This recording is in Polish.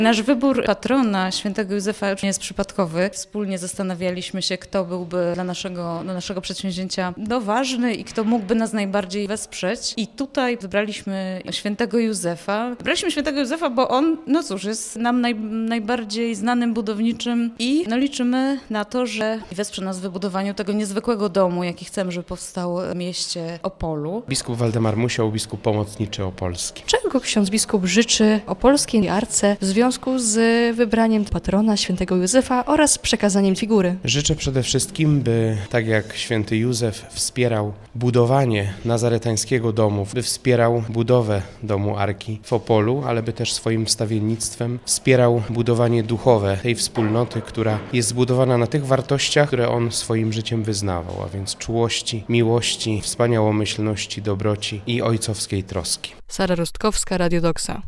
Nasz wybór patrona świętego Józefa nie jest przypadkowy. Wspólnie zastanawialiśmy się, kto byłby dla naszego przedsięwzięcia ważny i kto mógłby nas najbardziej wesprzeć. I tutaj wybraliśmy świętego Józefa. Wybraliśmy świętego Józefa, bo on, jest nam najbardziej znanym budowniczym i liczymy na to, że wesprze nas w wybudowaniu tego niezwykłego domu, jaki chcemy, żeby powstał w mieście Opolu. Biskup Waldemar Musioł, biskup pomocniczy opolski. Czego ksiądz biskup życzy opolskiej arce w związku z wybraniem patrona świętego Józefa oraz przekazaniem figury? Życzę przede wszystkim, by tak jak święty Józef wspierał budowanie nazaretańskiego domu, by wspierał budowę domu Arki w Opolu, ale by też swoim wstawiennictwem wspierał budowanie duchowe tej wspólnoty, która jest zbudowana na tych wartościach, które on swoim życiem wyznawał, a więc czułości, miłości, wspaniałomyślności, dobroci i ojcowskiej troski. Sara Rostkowska, Radio Doksa.